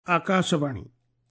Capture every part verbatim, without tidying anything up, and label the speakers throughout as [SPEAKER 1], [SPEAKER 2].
[SPEAKER 1] आकाशवाणी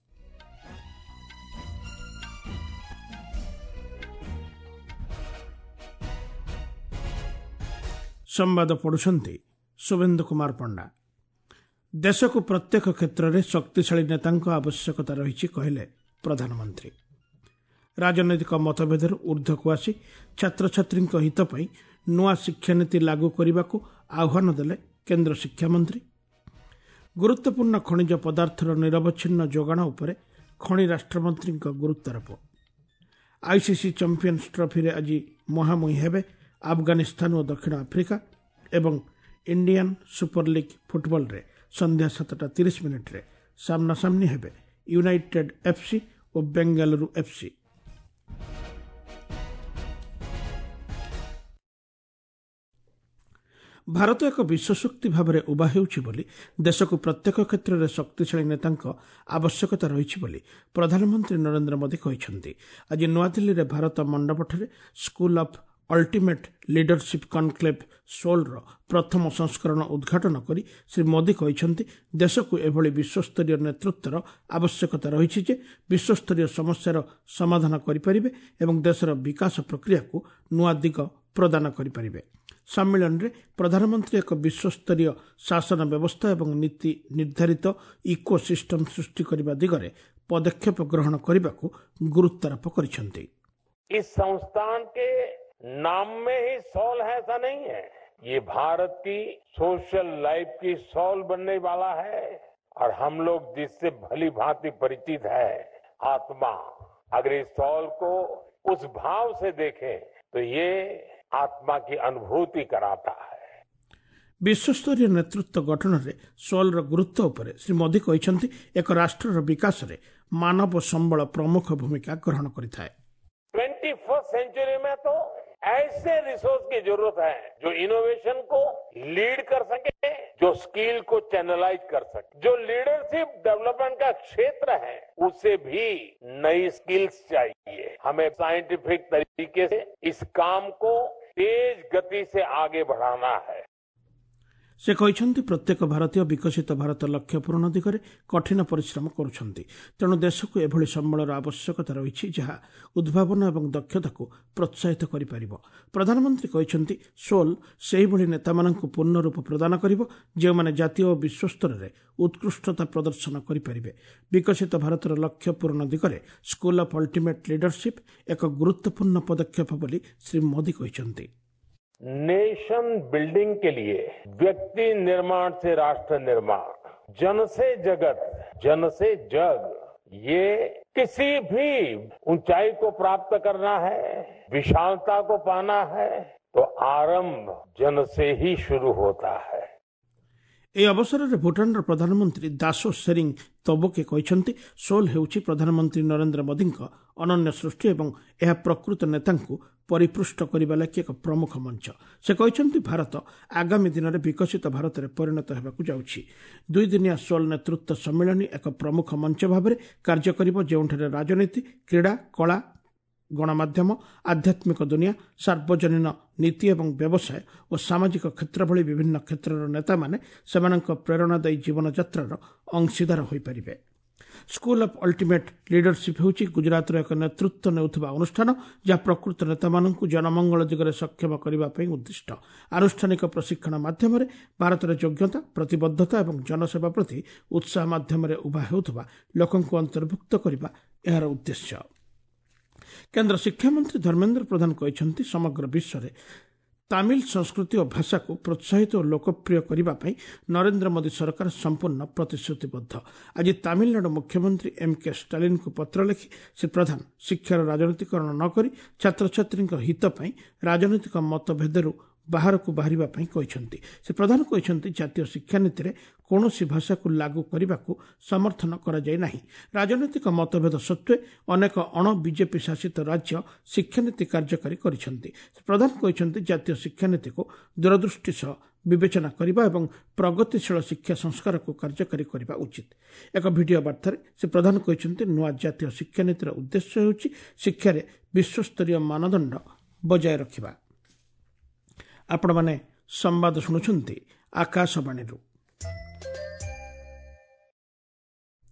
[SPEAKER 1] संवाद पढ़ुछंती शुभेन्दु कुमार पंडा। देश को प्रत्येक क्षेत्र में शक्तिशाली नेता आवश्यकता रही कहले प्रधानमंत्री। राजनैतिक मतभेद ऊर्ध्व को आसी छात्र छात्री हित पर नुआ शिक्षानीति लागू करने को आह्वान देले केन्द्र शिक्षा मंत्री। गुरुत्वपूर्ण खनिज पदार्थर निरवच्छिन्न जोगाण उपरे खनि राष्ट्रमंत्री गुरुत्वारोप। आईसीसी चैंपियंस ट्रॉफी रे आज मुहांमुही हेबे अफगानिस्तान और दक्षिण आफ्रिका एवं इंडियन सुपर लीग फुटबॉल रे संध्या सातटा तीस मिनिट रे सामना सामनी हेबे यूनाइटेड एफसी और बेंगलुरु एफसी। भारत एक विश्वशक्ति भाव में उभा होउछि बोली देश को प्रत्येक क्षेत्र में शक्तिशाली नेता आवश्यकता रही बोली प्रधानमंत्री नरेंद्र मोदी कहते। आज नुआदिल्ली रे भारत मंडपठारे school of ultimate leadership conclave SOUL रो प्रथम संस्करण उद्घाटन करी श्री मोदी कहते देश को एभली विश्वस्तरीय नेतृत्वर आवश्यकता रही जे विश्वस्तरीय समस्यार समाधान करिपारिबे एवं देशर विकास प्रक्रिया को नुआ दिग प्रदान करिपारिबे। सम्मेलन रे प्रधानमंत्री एक विश्वस्तरीय शासन व्यवस्था एवं नीति निर्धारित इकोसिस्टम सृष्टि करने दिगरे पदक्षेप ग्रहण करने को गुरुत्वारोप करिसेंति।
[SPEAKER 2] इस संस्थान के नाम में ही सोल है ऐसा नहीं है, ये भारत की सोशल लाइफ की सोल बनने वाला है और हम लोग जिससे भली भांति परिचित है आत्मा। अगर इस सोल को उस भाव से देखें तो ये आत्मा की अनुभूति कराता है।
[SPEAKER 1] विश्वस्तरीय नेतृत्व गठन में सोल र गुरुत्व उपरे श्री मोदी कहते एक राष्ट्र विकास में मानव संबल प्रमुख भूमिका ग्रहण करिथाय।
[SPEAKER 2] ट्वेंटी फर्स्ट सेंचुरी में तो ऐसे रिसोर्स की जरूरत है जो इनोवेशन को लीड कर सके, जो स्किल को चैनलाइज कर सके। जो लीडरशिप डेवलपमेंट का क्षेत्र है उसे भी नई स्किल्स चाहिए। हमें साइंटिफिक तरीके से इस काम को तेज गति से आगे बढ़ाना है।
[SPEAKER 1] से कहते प्रत्येक भारतीय विकसित भारत लक्ष्य पूरण दिगरे कठिन परिश्रम करुछंती, तेणु देश को एभली संबलर आवश्यकता रही जहाँ उद्भावन एवं दक्षता को प्रोत्साहित करिपारिबो। प्रधानमंत्री कहते सोल सेही भली नेता माननकु पूर्ण रूप प्रदान करिबो जे माने जातीय और विश्व स्तर रे उत्कृष्टता प्रदर्शन करिपारिबे। विकसित भारतर लक्ष्य पूरण दिगरे स्कूल ऑफ अल्टीमेट लीडरशिप एक गुरुत्वपूर्ण पदक्षेप बोली श्री मोदी कहते।
[SPEAKER 2] नेशन बिल्डिंग के लिए व्यक्ति निर्माण से राष्ट्र निर्माण, जन से जगत, जन से जग, ये किसी भी ऊंचाई को प्राप्त करना है, विशालता को पाना है तो आरंभ जन से ही शुरू होता है।
[SPEAKER 1] ए अवसर में भूटान प्रधानमंत्री दासो सेरिंग तोबके कहते सोल हेउछि प्रधानमंत्री नरेंद्र मोदी अनन्य सृष्टि एवं यह प्रकृत नेता परिपृष्ट करने लगी एक प्रमुख मंच। से कहते भारत आगामी दिन में विकसित भारत में परिणत होगाकू जाउछि। दुई दिनिया सोल नेतृत्व सम्मेलन एक प्रमुख मंच भाव में कार्य करिबो जेउठारे राजनीति, क्रीड़ा, कला, गणमाध्यम, आध्यात्मिक दुनिया, सार्वजनीन नीति एवं व्यवसाय और सामाजिक क्षेत्र भली विभिन्न क्षेत्रर नेता माने सेमानक प्रेरणादायी जीवन यात्रार अंशीदार होई परिबे। स्कूल ऑफ अल्टीमेट लीडरशिप होउछि गुजरात एक नेतृत्व नेउथबा अनुष्ठान जहाँ प्रकृत नेता माननकु जनमंगल दिगरे सक्षम करिबा पई उद्दिष्ट। आनुष्ठानिक प्रशिक्षण माध्यम भारतर योग्यता, प्रतिबद्धता एवं जनसेवा प्रति उत्साह माध्यम उभा हेउथबा लोकंकु अंतर्भुक्त करिबा एहार उद्देश्य। केन्द्र शिक्षा मंत्री धर्मेन्द्र प्रधान कहते समग्र विश्व में तमिल संस्कृति और भाषा को प्रोत्साहित और लोकप्रिय करने पर नरेंद्र मोदी सरकार संपूर्ण प्रतिश्रुतिबद्ध। आज तमिलनाडु मुख्यमंत्री एम के स्टालिन को पत्र लिखि श्री प्रधान शिक्षार राजनीतिकरण न करी छात्र छात्री हित पर राजनीतिक मतभेदरू बाहर को बाहर कहते। से प्रधान कहते जातीय शिक्षानीति में कौन सी भाषा को लागू करने को समर्थन करा जाय नाही। राजनीतिक मतभेद सत्वे अनेक अण बीजेपी शासित राज्य शिक्षानीति कार्यकारी करिसेंति। प्रधान कहते जातीय शिक्षानीति को दूरदृष्टि सह विवेचना करने और प्रगतिशील शिक्षा संस्कार को कार्यकारी करने उचित। एक भिडियो वार्ता से प्रधान कहते नुआ जातीय शिक्षानीतिर उद्देश्य होउछि शिक्षा रे विश्वस्तरीय मानदंड बजाय रखिबा। आपण माने संवाद शुणुछंती आकाशवाणी।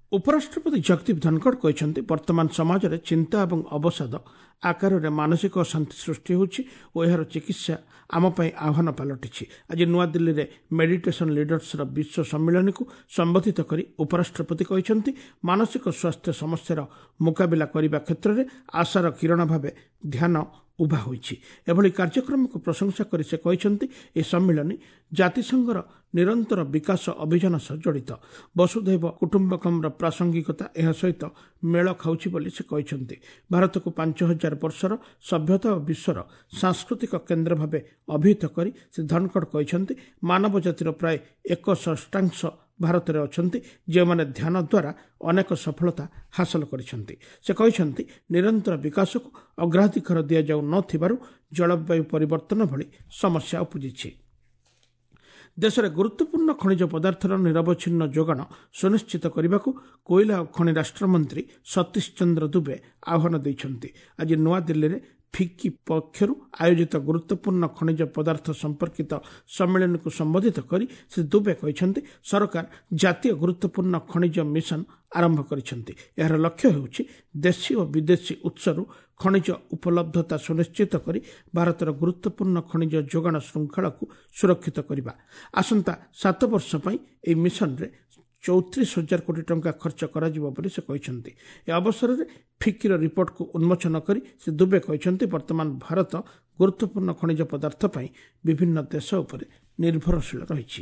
[SPEAKER 1] ଉପରାଷ୍ଟ୍ରପତି ଜଗଦୀପ ଧନଖଡ଼ କହିଛନ୍ତି ବର୍ତ୍ତମାନ ସମାଜରେ ଚିନ୍ତା ଏବଂ ଅବସାଦ ଆକାରରେ ମାନସିକ ଅଶାନ୍ତି ସୃଷ୍ଟି ହେଉଛି ଓ ଏହାର ଚିକିତ୍ସା ଆମ ପାଇଁ ଆହ୍ୱାନ ପାଲଟିଛି। ଆଜି ନୂଆଦିଲ୍ଲୀରେ ମେଡିଟେସନ୍ ଲିଡର୍ସର ବିଶ୍ୱ ସମ୍ମିଳନୀକୁ ସମ୍ବୋଧିତ କରି ଉପରାଷ୍ଟ୍ରପତି କହିଛନ୍ତି ମାନସିକ ସ୍ୱାସ୍ଥ୍ୟ ସମସ୍ୟାର ମୁକାବିଲା କରିବା କ୍ଷେତ୍ରରେ ଆଶାର କିରଣ ଭାବେ ଧ୍ୟାନ ଉଭା ହୋଇଛି। ଏଭଳି କାର୍ଯ୍ୟକ୍ରମକୁ ପ୍ରଶଂସା କରି ସେ କହିଛନ୍ତି ଏହି ସମ୍ମିଳନୀ ଜାତିସଂଘର ନିରନ୍ତର ବିକାଶ ଅଭିଯାନ ସହ ଜଡ଼ିତ। ବସୁଧୈବ କୁଟୁମ୍ବକମ୍ର ପ୍ରାସଙ୍ଗିକତା ଏହା ସହିତ ମେଳ ଖାଉଛି ବୋଲି ସେ କହିଛନ୍ତି। ଭାରତକୁ ପାଞ୍ଚ ହଜାର ବର୍ଷର ସଭ୍ୟତା ଓ ବିଶ୍ୱର ସାଂସ୍କୃତିକ କେନ୍ଦ୍ର ଭାବେ ଅଭିହିତ କରି ଶ୍ରୀ ଧନଖଡ଼ କହିଛନ୍ତି ମାନବ ଜାତିର ପ୍ରାୟ ଏକ ଷଷ୍ଠାଂଶ ଭାରତରେ ଅଛନ୍ତି ଯେଉଁମାନେ ଧ୍ୟାନ ଦ୍ୱାରା ଅନେକ ସଫଳତା ହାସଲ କରିଛନ୍ତି। ସେ କହିଛନ୍ତି ନିରନ୍ତର ବିକାଶକୁ ଅଗ୍ରାଧିକାର ଦିଆଯାଉ ନ ଥିବାରୁ ଜଳବାୟୁ ପରିବର୍ତ୍ତନ ଭଳି ସମସ୍ୟା ଉପୁଜିଛି। ଦେଶରେ ଗୁରୁତ୍ୱପୂର୍ଣ୍ଣ ଖଣିଜ ପଦାର୍ଥର ନିରବଚ୍ଛିନ୍ନ ଯୋଗାଣ ସୁନିଶ୍ଚିତ କରିବାକୁ କୋଇଲା ଓ ଖଣି ରାଷ୍ଟ୍ରମନ୍ତ୍ରୀ ସତୀଶ ଚନ୍ଦ୍ର ଦୁବେ ଆହ୍ୱାନ ଦେଇଛନ୍ତି। ଆଜି ନୂଆଦିଲ୍ଲୀରେ ଫିକି ପକ୍ଷରୁ ଆୟୋଜିତ ଗୁରୁତ୍ୱପୂର୍ଣ୍ଣ ଖଣିଜ ପଦାର୍ଥ ସମ୍ପର୍କିତ ସମ୍ମିଳନୀକୁ ସମ୍ବୋଧିତ କରି ଶ୍ରୀ ଦୁବେ କହିଛନ୍ତି ସରକାର ଜାତୀୟ ଗୁରୁତ୍ୱପୂର୍ଣ୍ଣ ଖଣିଜ ମିଶନ ଆରମ୍ଭ କରିଛନ୍ତି। ଏହାର ଲକ୍ଷ୍ୟ ହେଉଛି ଦେଶୀ ଓ ବିଦେଶୀ ଉତ୍ସରୁ ଖଣିଜ ଉପଲବ୍ଧତା ସୁନିଶ୍ଚିତ କରି ଭାରତର ଗୁରୁତ୍ୱପୂର୍ଣ୍ଣ ଖଣିଜ ଯୋଗାଣ ଶୃଙ୍ଖଳକୁ ସୁରକ୍ଷିତ କରିବା। ଆସନ୍ତା ସାତ ବର୍ଷ ପାଇଁ ଏହି ମିଶନରେ ଚଉତିରିଶ ହଜାର କୋଟି ଟଙ୍କା ଖର୍ଚ୍ଚ କରାଯିବ ବୋଲି ସେ କହିଛନ୍ତି। ଏ ଅବସରରେ ଫିକିର ରିପୋର୍ଟକୁ ଉନ୍ମୋଚନ କରି ଶ୍ରୀ ଦୁବେ କହିଛନ୍ତି ବର୍ତ୍ତମାନ ଭାରତ ଗୁରୁତ୍ୱପୂର୍ଣ୍ଣ ଖଣିଜ ପଦାର୍ଥ ପାଇଁ ବିଭିନ୍ନ ଦେଶ ଉପରେ ନିର୍ଭରଶୀଳ ରହିଛି।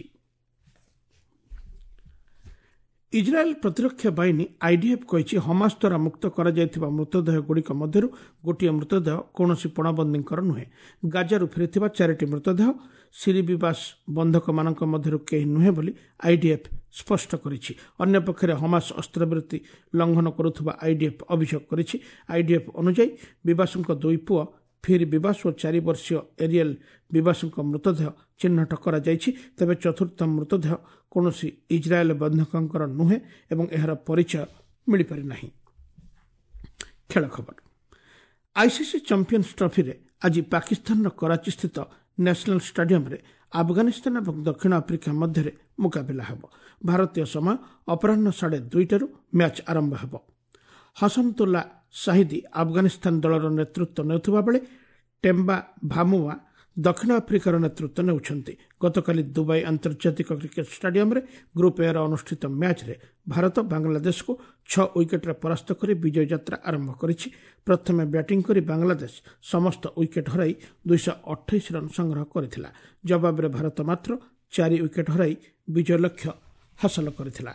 [SPEAKER 1] ଇସ୍ରାଏଲ୍ ପ୍ରତିରକ୍ଷା ବାହିନୀ ଆଇଡିଏଫ୍ କହିଛି ହମାସ୍ ଦ୍ୱାରା ମୁକ୍ତ କରାଯାଇଥିବା ମୃତଦେହଗୁଡ଼ିକ ମଧ୍ୟରୁ ଗୋଟିଏ ମୃତଦେହ କୌଣସି ପଣବନ୍ଦୀଙ୍କର ନୁହେଁ। ଗାଜାରୁ ଫେରିଥିବା ଚାରିଟି ମୃତଦେହ ସିରିବିବାସ ବନ୍ଧକମାନଙ୍କ ମଧ୍ୟରୁ କେହି ନୁହେଁ ବୋଲି ଆଇଡିଏଫ୍ ସ୍ପଷ୍ଟ କରିଛି। ଅନ୍ୟପକ୍ଷରେ ହମାସ୍ ଅସ୍ତ୍ରବିରତି ଲଙ୍ଘନ କରୁଥିବା ଆଇଡିଏଫ୍ ଅଭିଯୋଗ କରିଛି। ଆଇଡିଏଫ୍ ଅନୁଯାୟୀ ବିବାସଙ୍କ ଦୁଇ ପୁଅ ଫିର୍ ବିବାସ ଓ ଚାରି ବର୍ଷୀୟ ଏରିଏଲ୍ ବିବାସଙ୍କ ମୃତଦେହ ଚିହ୍ନଟ କରାଯାଇଛି। ତେବେ ଚତୁର୍ଥ ମୃତଦେହ କୌଣସି ଇସ୍ରାଏଲ୍ ବନ୍ଧକଙ୍କର ନୁହେଁ ଏବଂ ଏହାର ପରିଚୟ ମିଳିପାରି ନାହିଁ। ଖେଳ ଖବର। ଆଇସିସି ଚାମ୍ପିୟନ୍ସ ଟ୍ରଫିରେ ଆଜି ପାକିସ୍ତାନର କରାଚିସ୍ଥିତ ନ୍ୟାସନାଲ୍ ଷ୍ଟାଡିୟମ୍ରେ ଆଫଗାନିସ୍ତାନ ଏବଂ ଦକ୍ଷିଣ ଆଫ୍ରିକା ମଧ୍ୟରେ ମୁକାବିଲା ହେବ। ଭାରତୀୟ ସମୟ ଅପରାହ୍ନ ସାଢ଼େ ଦୁଇଟାରୁ ମ୍ୟାଚ୍ ଆରମ୍ଭ ହେବ। ହସନତୁଲ୍ଲା ସାହିଦି ଆଫଗାନିସ୍ତାନ ଦଳର ନେତୃତ୍ୱ ନେଉଥିବା ବେଳେ ଟେମ୍ବା ଭାମୁଆ ଦକ୍ଷିଣ ଆଫ୍ରିକାର ନେତୃତ୍ୱ ନେଉଛନ୍ତି। ଗତକାଲି ଦୁବାଇ ଆନ୍ତର୍ଜାତିକ କ୍ରିକେଟ୍ ଷ୍ଟାଡିୟମ୍ରେ ଗ୍ରୁପ୍ ଏର ଅନୁଷ୍ଠିତ ମ୍ୟାଚ୍ରେ ଭାରତ ବାଂଲାଦେଶକୁ ଛଅ ୱିକେଟ୍ରେ ପରାସ୍ତ କରି ବିଜୟ ଯାତ୍ରା ଆରମ୍ଭ କରିଛି। ପ୍ରଥମେ ବ୍ୟାଟିଂ କରି ବାଂଲାଦେଶ ସମସ୍ତ ୱିକେଟ୍ ହରାଇ ଦୁଇଶହ ଅଠେଇଶ ରନ୍ ସଂଗ୍ରହ କରିଥିଲା। ଜବାବରେ ଭାରତ ମାତ୍ର ଚାରି ୱିକେଟ୍ ହରାଇ ବିଜୟ ଲକ୍ଷ୍ୟ ହାସଲ କରିଥିଲା।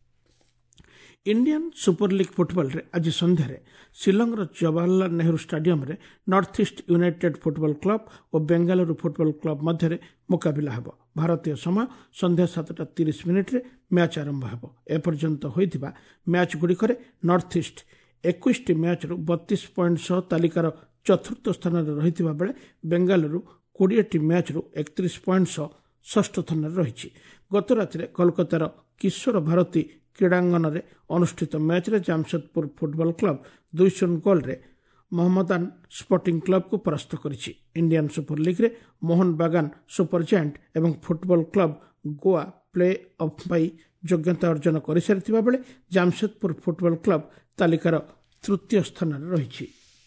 [SPEAKER 1] ଇଣ୍ଡିଆନ୍ ସୁପର ଲିଗ୍ ଫୁଟବଲରେ ଆଜି ସନ୍ଧ୍ୟାରେ ଶିଲଂର ଜବାହରଲାଲ ନେହେରୁ ଷ୍ଟାଡିୟମ୍ରେ north east united football club ଓ ବେଙ୍ଗାଲୁରୁ ଫୁଟବଲ କ୍ଲବ ମଧ୍ୟରେ ମୁକାବିଲା ହେବ। ଭାରତୀୟ ସମୟ ସନ୍ଧ୍ୟା ସାତଟା ତିରିଶ ମିନିଟ୍ରେ ମ୍ୟାଚ୍ ଆରମ୍ଭ ହେବ। ଏପର୍ଯ୍ୟନ୍ତ ହୋଇଥିବା ମ୍ୟାଚ୍ଗୁଡ଼ିକରେ ନର୍ଥ ଇଷ୍ଟ ଏକୋଇଶଟି ମ୍ୟାଚ୍ରୁ ବତିଶ ପଏଣ୍ଟ ସହ ତାଲିକାର ଚତୁର୍ଥ ସ୍ଥାନରେ ରହିଥିବା ବେଳେ ବେଙ୍ଗାଲୁରୁ କୋଡ଼ିଏଟି ମ୍ୟାଚ୍ରୁ ଏକତିରିଶ ପଏଣ୍ଟ ସହ ଷଷ୍ଠ ସ୍ଥାନରେ ରହିଛି। ଗତ ରାତିରେ କୋଲକାତାର କିଶୋର ଭାରତୀ କ୍ରୀଡ଼ାଙ୍ଗନରେ ଅନୁଷ୍ଠିତ ମ୍ୟାଚ୍ରେ ଜାମସେଦପୁର ଫୁଟବଲ କ୍ଲବ ଦୁଇ ଶୂନ ଗୋଲ୍ରେ ମହମ୍ମଦାନ ସ୍ପୋର୍ଟିଂ କ୍ଲବକୁ ପରାସ୍ତ କରିଛି। ଇଣ୍ଡିଆନ୍ ସୁପର ଲିଗ୍ରେ ମୋହନ ବାଗାନ ସୁପର ଜାଏଣ୍ଟ ଏବଂ football club Goa play off ପାଇଁ ଯୋଗ୍ୟତା ଅର୍ଜନ କରିସାରିଥିବା ବେଳେ ଜାମସେଦପୁର ଫୁଟବଲ କ୍ଲବ ତାଲିକାର ତୃତୀୟ ସ୍ଥାନରେ ରହିଛି।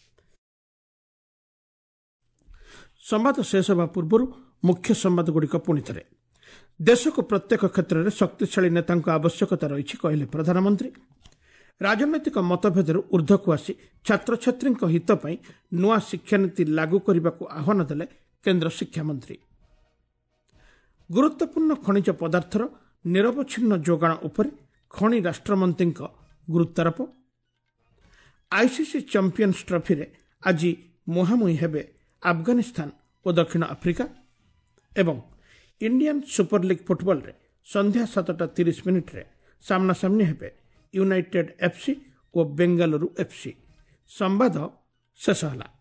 [SPEAKER 1] ସମ୍ବାଦ ଶେଷ ହେବା ପୂର୍ବରୁ ମୁଖ୍ୟ ସମ୍ବାଦଗୁଡ଼ିକ ପୁଣି ଥରେ। ଦେଶକୁ ପ୍ରତ୍ୟେକ କ୍ଷେତ୍ରରେ ଶକ୍ତିଶାଳୀ ନେତାଙ୍କ ଆବଶ୍ୟକତା ରହିଛି କହିଲେ ପ୍ରଧାନମନ୍ତ୍ରୀ। ରାଜନୈତିକ ମତଭେଦରୁ ଊର୍ଦ୍ଧ୍ୱକୁ ଆସି ଛାତ୍ରଛାତ୍ରୀଙ୍କ ହିତ ପାଇଁ ନୂଆ ଶିକ୍ଷାନୀତି ଲାଗୁ କରିବାକୁ ଆହ୍ୱାନ ଦେଲେ କେନ୍ଦ୍ର ଶିକ୍ଷାମନ୍ତ୍ରୀ। ଗୁରୁତ୍ୱପୂର୍ଣ୍ଣ ଖଣିଜ ପଦାର୍ଥର ନିରବଚ୍ଛିନ୍ନ ଯୋଗାଣ ଉପରେ ଖଣି ରାଷ୍ଟ୍ରମନ୍ତ୍ରୀଙ୍କ ଗୁରୁତ୍ୱାରୋପ। ଆଇସିସି ଚାମ୍ପିୟନ୍ସ ଟ୍ରଫିରେ ଆଜି ମୁହାଁମୁହିଁ ହେବେ ଆଫଗାନିସ୍ତାନ ଓ ଦକ୍ଷିଣ ଆଫ୍ରିକା ଏବଂ ଇଣ୍ଡିଆନ୍ ସୁପର ଲିଗ୍ ଫୁଟବଲରେ ସନ୍ଧ୍ୟା ସାତଟା ତିରିଶ ମିନିଟ୍ରେ ସାମ୍ନାସାମ୍ନି ହେବେ ୟୁନାଇଟେଡ୍ ଏଫ୍ସି ଓ ବେଙ୍ଗାଲୁରୁ ଏଫ୍ସି। ସମ୍ବାଦ ଶେଷ ହେଲା।